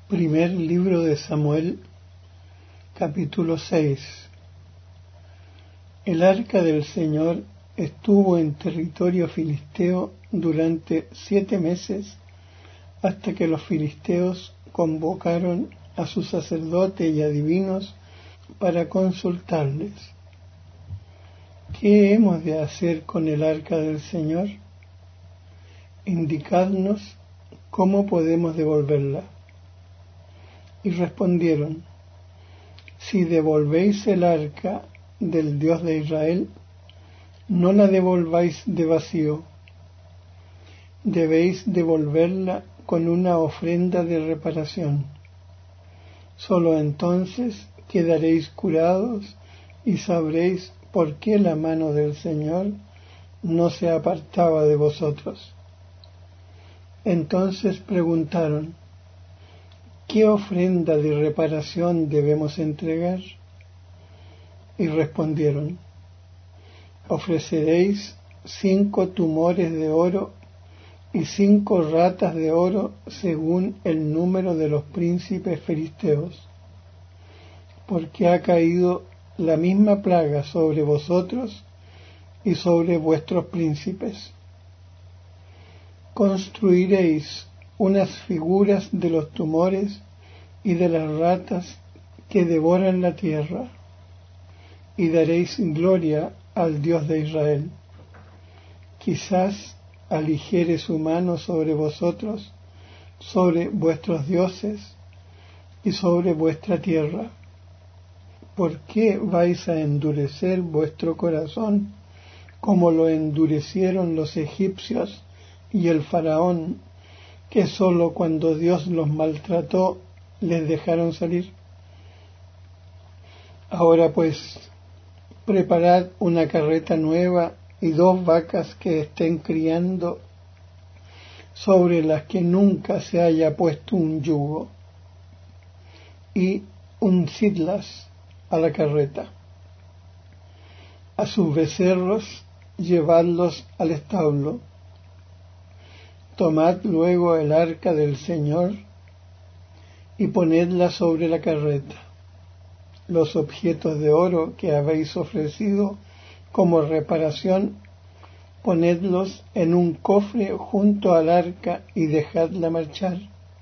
Primer libro de Samuel, capítulo 6. El arca del Señor estuvo en territorio filisteo durante 7 meses, hasta que los filisteos convocaron a sus sacerdotes y adivinos para consultarles: ¿qué hemos de hacer con el arca del Señor? Indicadnos cómo podemos devolverla. Y respondieron: si devolvéis el arca del Dios de Israel, no la devolváis de vacío. Debéis devolverla con una ofrenda de reparación. Solo entonces quedaréis curados y sabréis por qué la mano del Señor no se apartaba de vosotros. Entonces preguntaron: ¿qué ofrenda de reparación debemos entregar? Y respondieron: ofreceréis 5 tumores de oro y 5 ratas de oro según el número de los príncipes filisteos, porque ha caído la misma plaga sobre vosotros y sobre vuestros príncipes. Construiréis unas figuras de los tumores y de las ratas que devoran la tierra, y daréis gloria al Dios de Israel. Quizás aligere su mano sobre vosotros, sobre vuestros dioses y sobre vuestra tierra. ¿Por qué vais a endurecer vuestro corazón como lo endurecieron los egipcios y el faraón, que sólo cuando Dios los maltrató les dejaron salir? Ahora pues, preparad una carreta nueva y 2 vacas que estén criando, sobre las que nunca se haya puesto un yugo, y uncidlas a la carreta. A sus becerros llevadlos al establo. Tomad luego el arca del Señor y ponedla sobre la carreta. Los objetos de oro que habéis ofrecido como reparación, ponedlos en un cofre junto al arca y dejadla marchar.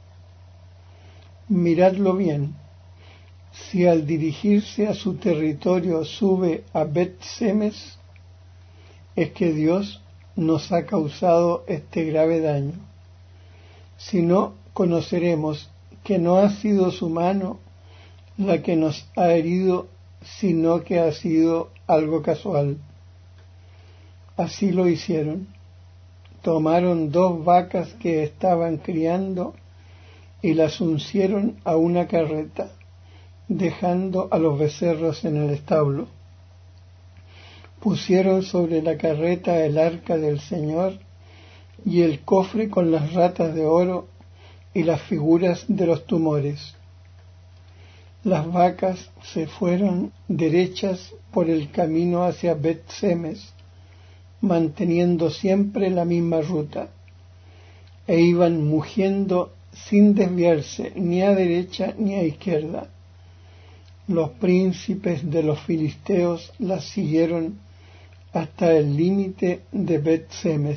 Miradlo bien. Si al dirigirse a su territorio sube a Bet-Semes, es que Dios nos ha causado este grave daño. Si no, conoceremos que no ha sido su mano la que nos ha herido, sino que ha sido algo casual. Así lo hicieron. Tomaron 2 vacas que estaban criando y las uncieron a una carreta, dejando a los becerros en el establo. Pusieron sobre la carreta el arca del Señor y el cofre con las ratas de oro y las figuras de los tumores. Las vacas se fueron derechas por el camino hacia Bet-Semes, manteniendo siempre la misma ruta, e iban mugiendo sin desviarse ni a derecha ni a izquierda. Los príncipes de los filisteos las siguieron hasta el límite de Bet-Semes.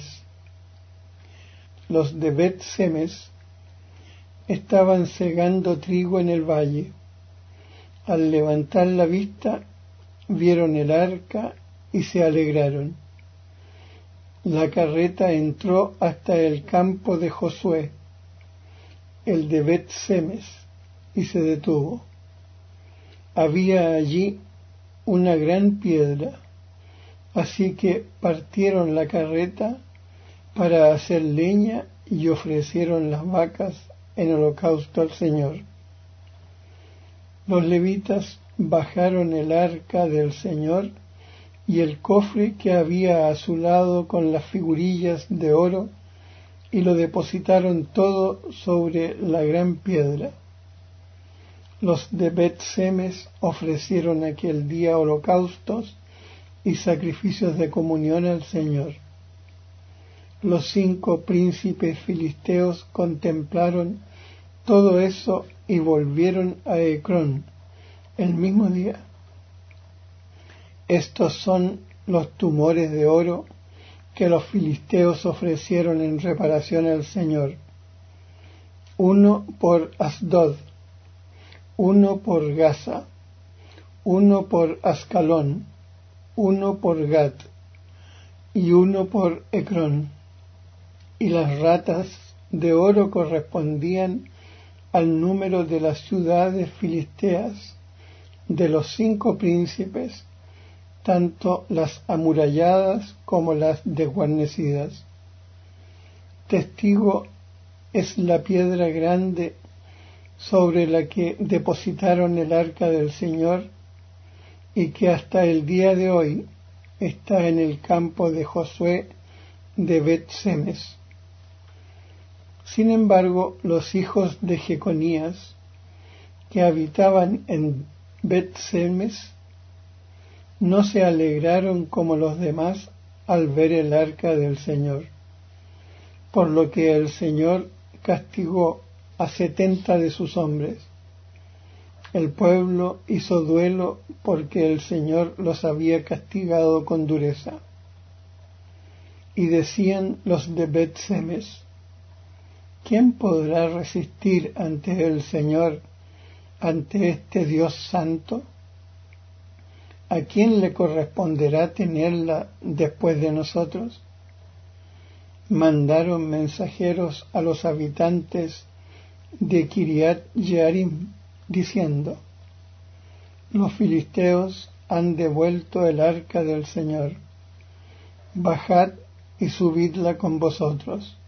Los de Bet-Semes estaban segando trigo en el valle. Al levantar la vista, vieron el arca y se alegraron. La carreta entró hasta el campo de Josué, el de Bet-Semes, y se detuvo. Había allí una gran piedra, así que partieron la carreta para hacer leña y ofrecieron las vacas en holocausto al Señor. Los levitas bajaron el arca del Señor y el cofre que había a su lado con las figurillas de oro, y lo depositaron todo sobre la gran piedra. Los de Bet-Semes ofrecieron aquel día holocaustos y sacrificios de comunión al Señor. Los 5 príncipes filisteos contemplaron todo eso y volvieron a Ecrón el mismo día. Estos son los tumores de oro que los filisteos ofrecieron en reparación al Señor: uno por Asdod, uno por Gaza, uno por Ascalón, uno por Gat y uno por Ecrón. Y las ratas de oro correspondían al número de las ciudades filisteas, de los 5 príncipes, tanto las amuralladas como las desguarnecidas. Testigo es la piedra grande sobre la que depositaron el arca del Señor y que hasta el día de hoy está en el campo de Josué de Bet-Semes. Sin embargo, los hijos de Jeconías, que habitaban en Bet-Semes, no se alegraron como los demás al ver el arca del Señor, por lo que el Señor castigó a 70 de sus hombres. El pueblo hizo duelo porque el Señor los había castigado con dureza. Y decían los de Bet-Semes: ¿quién podrá resistir ante el Señor, ante este Dios santo? ¿A quién le corresponderá tenerla después de nosotros? Mandaron mensajeros a los habitantes de Kiriat Jearim, diciendo: los filisteos han devuelto el arca del Señor. Bajad y subidla con vosotros.